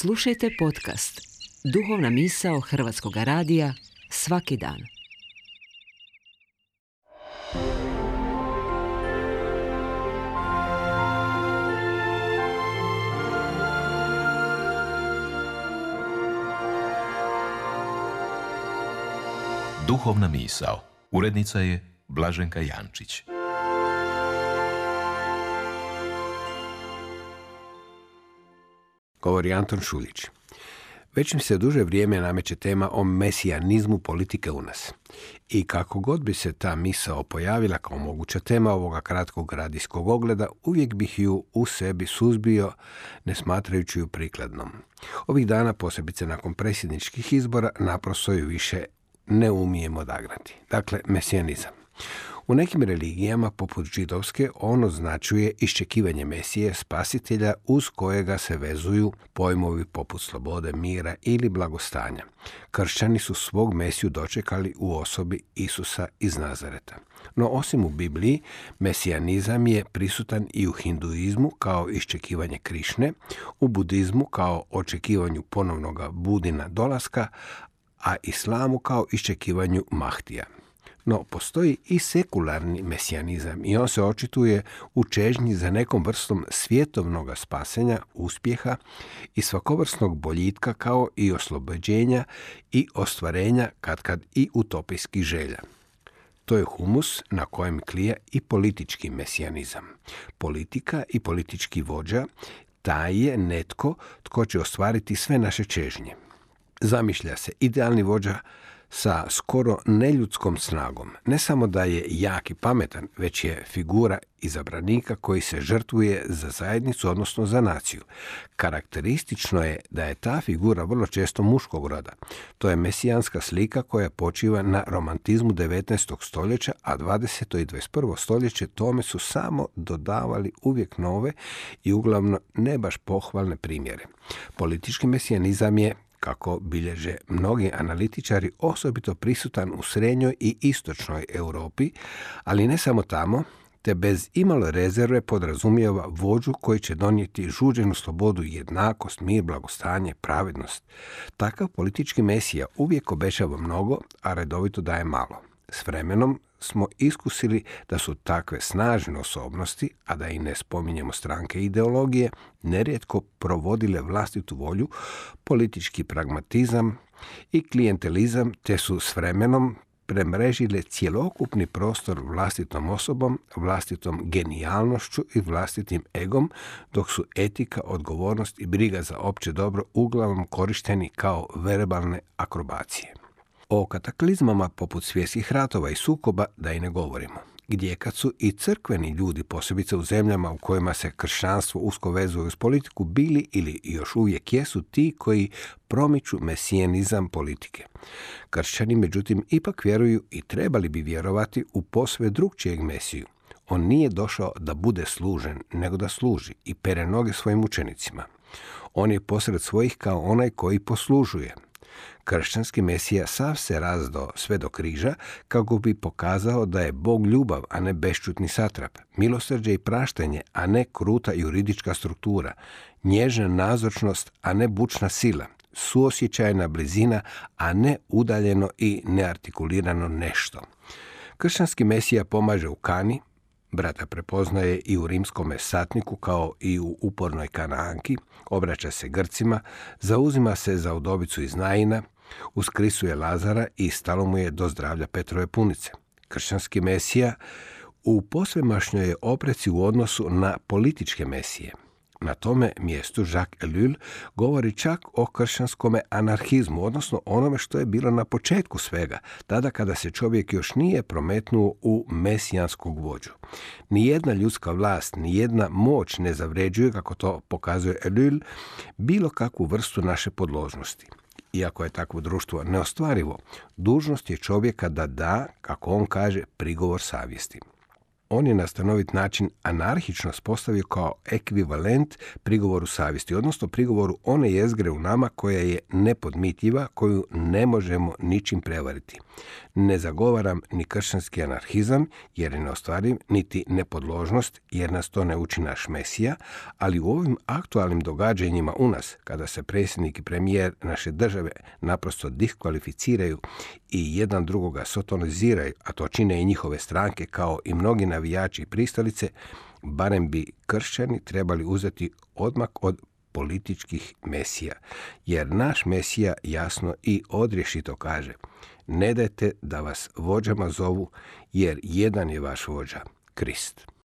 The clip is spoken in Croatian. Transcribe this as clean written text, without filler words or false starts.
Slušajte podcast Duhovna misao Hrvatskog radija svaki dan. Duhovna misao. Urednica je Blaženka Jančić. Govori Anton Šuljić. Već mi se duže vrijeme nameće tema o mesijanizmu politike u nas. I kako god bi se ta misao pojavila kao moguća tema ovoga kratkog radijskog ogleda, uvijek bih ju u sebi suzbio, ne smatrajući ju prikladnom. Ovih dana, posebice nakon predsjedničkih izbora, naprosto ju više ne umijemo odagnati. Dakle, mesijanizam. U nekim religijama, poput židovske, on označuje iščekivanje Mesije, spasitelja, uz kojega se vezuju pojmovi poput slobode, mira ili blagostanja. Kršćani su svog Mesiju dočekali u osobi Isusa iz Nazareta. No osim u Bibliji, mesijanizam je prisutan i u hinduizmu kao iščekivanje Krišne, u budizmu kao očekivanju ponovnoga Budina dolaska, a islamu kao iščekivanju Mahtija. No, postoji i sekularni mesijanizam i on se očituje u čežnji za nekom vrstom svjetovnog spasenja, uspjeha i svakovrsnog boljitka kao i oslobođenja i ostvarenja katkad i utopijskih želja. To je humus na kojem klija i politički mesijanizam. Politika i politički vođa taj je netko tko će ostvariti sve naše čežnje. Zamišlja se idealni vođa sa skoro neljudskom snagom. Ne samo da je jak i pametan, već je figura izabranika koji se žrtvuje za zajednicu, odnosno za naciju. Karakteristično je da je ta figura vrlo često muškog roda. To je mesijanska slika koja počiva na romantizmu 19. stoljeća, a 20. i 21. stoljeće tome su samo dodavali uvijek nove i uglavnom ne baš pohvalne primjere. Politički mesijanizam je, kako bilježe mnogi analitičari, osobito prisutan u srednjoj i istočnoj Europi, ali ne samo tamo, te bez imalo rezerve podrazumijeva vođu koji će donijeti žuđenu slobodu, jednakost, mir, blagostanje, pravednost. Takav politički mesija uvijek obećava mnogo, a redovito daje malo. S vremenom smo iskusili da su takve snažne osobnosti, a da i ne spominjemo stranke i ideologije, nerijetko provodile vlastitu volju, politički pragmatizam i klijentelizam, te su s vremenom premrežile cjelokupni prostor vlastitom osobom, vlastitom genijalnošću i vlastitim egom, dok su etika, odgovornost i briga za opće dobro uglavnom korišteni kao verbalne akrobacije. O kataklizmama poput svjetskih ratova i sukoba da i ne govorimo, gdje kad su i crkveni ljudi, posebice u zemljama u kojima se kršćanstvo usko vezuje uz politiku, bili ili još uvijek jesu ti koji promiču mesijanizam politike. Kršćani, međutim, ipak vjeruju i trebali bi vjerovati u posve drugčijeg Mesiju. On nije došao da bude služen, nego da služi i pere noge svojim učenicima. On je posred svojih kao onaj koji poslužuje. Kršćanski Mesija sav se razdao sve do križa kako bi pokazao da je Bog ljubav, a ne bešćutni satrap, milosrđe i praštanje, a ne kruta juridička struktura, nježna nazočnost, a ne bučna sila, suosjećajna blizina, a ne udaljeno i neartikulirano nešto. Kršćanski Mesija pomaže u Kani, brata prepoznaje i u rimskome satniku kao i u upornoj Kanaanki, obraća se Grcima, zauzima se za udovicu iz Naina, uskrisuje Lazara i stalo mu je do zdravlja Petrove punice. Kršćanski Mesija u posvemašnjoj je opreci u odnosu na političke mesije. Na tome mjestu Jacques Ellul govori čak o kršćanskome anarhizmu, odnosno onome što je bilo na početku svega, tada kada se čovjek još nije prometnuo u mesijanskog vođu. Nijedna ljudska vlast, nijedna moć ne zavređuje, kako to pokazuje Ellul, bilo kakvu vrstu naše podložnosti. Iako je takvo društvo neostvarivo, dužnost je čovjeka da da, kako on kaže, prigovor savjesti. on je na stanovit način anarhično postavio kao ekvivalent prigovoru savjesti, odnosno prigovoru one jezgre u nama koja je nepodmitljiva, koju ne možemo ničim prevariti. Ne zagovaram ni kršćanski anarhizam, jer je neostvariv, niti nepodložnost, jer nas to ne uči naš Mesija, ali u ovim aktualnim događanjima u nas, kada se predsjednik i premijer naše države naprosto diskvalificiraju i jedan drugoga sotoniziraju, a to čine i njihove stranke kao i mnogi navijači i pristalice, barem bi kršćani trebali uzeti odmak od političkih mesija, jer naš Mesija jasno i odrješito kaže: ne dajte da vas vođama zovu, jer jedan je vaš vođa, Krist.